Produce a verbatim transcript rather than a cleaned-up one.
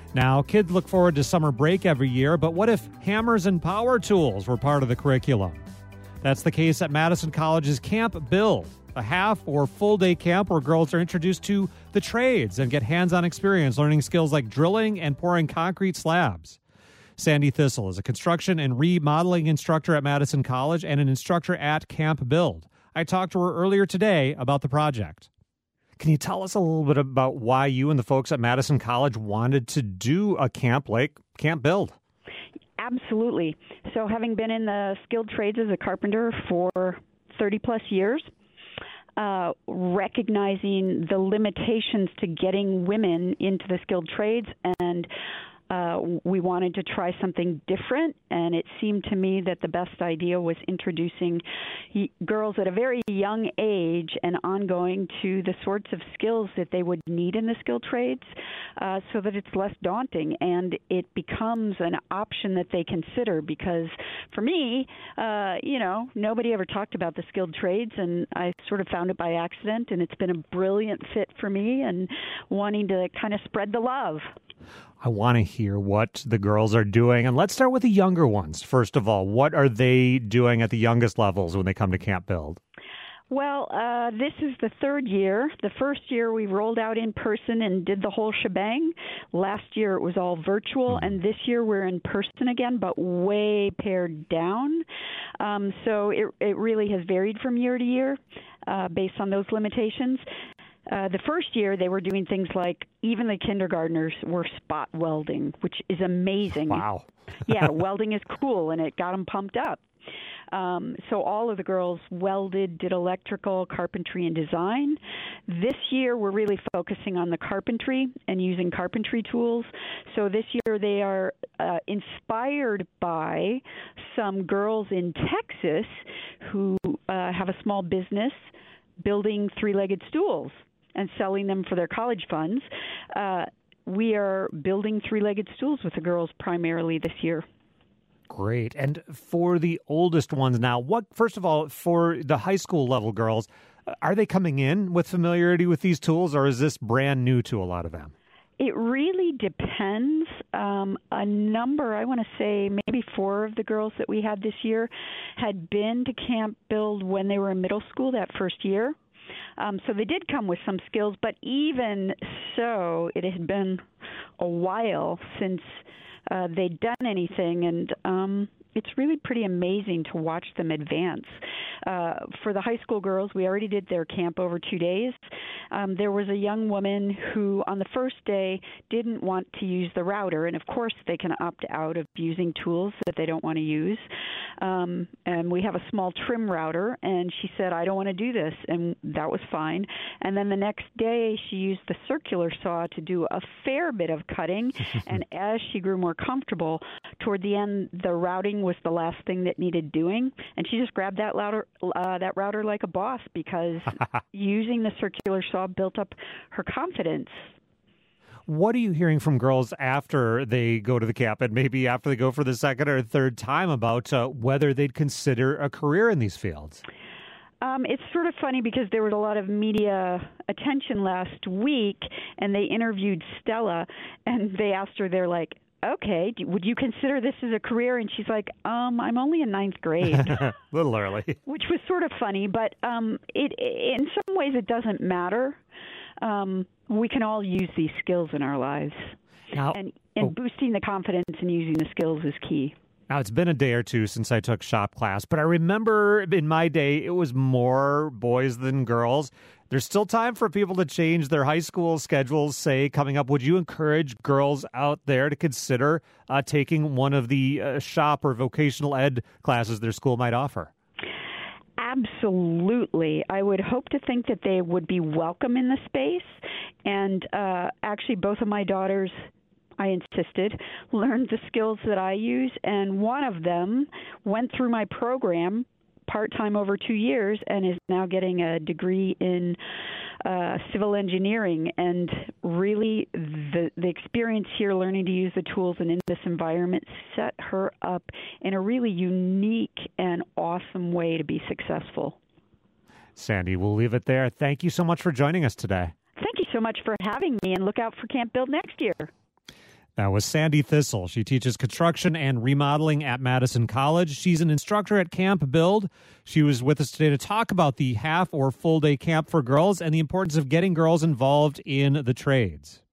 Now, kids look forward to summer break every year, but what if hammers and power tools were part of the curriculum? That's the case at Madison College's Camp Build, a half or full day camp where girls are introduced to the trades and get hands-on experience learning skills like drilling and pouring concrete slabs. Sandy Thistle is a construction and remodeling instructor at Madison College and an instructor at Camp Build. I talked to her earlier today about the project. Can you tell us a little bit about why you and the folks at Madison College wanted to do a camp like Camp Build? Absolutely. So having been in the skilled trades as a carpenter for thirty plus years, uh, recognizing the limitations to getting women into the skilled trades, and Uh, we wanted to try something different, and it seemed to me that the best idea was introducing girls at a very young age and ongoing to the sorts of skills that they would need in the skilled trades, uh, so that it's less daunting and it becomes an option that they consider. Because for me, uh, you know, nobody ever talked about the skilled trades, and I sort of found it by accident, and it's been a brilliant fit for me and wanting to kind of spread the love. I want to hear what the girls are doing. And let's start with the younger ones. First of all, what are they doing at the youngest levels when they come to Camp Build? Well, uh, this is the third year. The first year we rolled out in person and did the whole shebang. Last year it was all virtual, mm-hmm. and this year we're in person again, but way pared down. Um, so it, it really has varied from year to year uh, based on those limitations. Uh, the first year, they were doing things like even the kindergartners were spot welding, which is amazing. Wow. Yeah, welding is cool, and it got them pumped up. Um, so all of the girls welded, did electrical, carpentry, and design. This year, we're really focusing on the carpentry and using carpentry tools. So this year, they are uh, inspired by some girls in Texas who uh, have a small business building three-legged stools and selling them for their college funds. Uh, we are building three-legged stools with the girls primarily this year. Great. And for the oldest ones now, what, first of all, for the high school level girls, are they coming in with familiarity with these tools, or is this brand new to a lot of them? It really depends. Um, a number, I want to say maybe four of the girls that we had this year had been to Camp Build when they were in middle school that first year. Um, so they did come with some skills, but even so, it had been a while since uh, they'd done anything, and um, it's really pretty amazing to watch them advance. Uh, for the high school girls, we already did their camp over two days. Um, there was a young woman who on the first day didn't want to use the router, and of course they can opt out of using tools that they don't want to use. Um, and we have a small trim router, and she said, I don't want to do this, and that was fine. And then the next day she used the circular saw to do a fair bit of cutting, and as she grew more comfortable, toward the end the routing was the last thing that needed doing, and she just grabbed that router, uh, that router like a boss, because using the circular saw built up her confidence. What are you hearing from girls after they go to the camp, and maybe after they go for the second or third time, about uh, whether they'd consider a career in these fields? Um, it's sort of funny because there was a lot of media attention last week, and they interviewed Stella, and they asked her, they're like, okay, would you consider this as a career? And she's like, um, I'm only in ninth grade. A little early. Which was sort of funny, but um, it, in some ways it doesn't matter. Um, we can all use these skills in our lives. Now, and and oh. boosting the confidence and using the skills is key. Now, it's been a day or two since I took shop class, but I remember in my day it was more boys than girls. There's still time for people to change their high school schedules, say, coming up. Would you encourage girls out there to consider uh, taking one of the uh, shop or vocational ed classes their school might offer? Absolutely. I would hope to think that they would be welcome in the space. And uh, actually, both of my daughters, I insisted, learned the skills that I use. And one of them went through my program part-time over two years and is now getting a degree in uh, civil engineering. And really, the the experience here, learning to use the tools and in this environment, set her up in a really unique and awesome way to be successful. Sandy, we'll leave it there. Thank you so much for joining us today. Thank you so much for having me, and look out for Camp Build next year. That was Sandy Thistle. She teaches construction and remodeling at Madison College. She's an instructor at Camp Build. She was with us today to talk about the half or full day camp for girls and the importance of getting girls involved in the trades.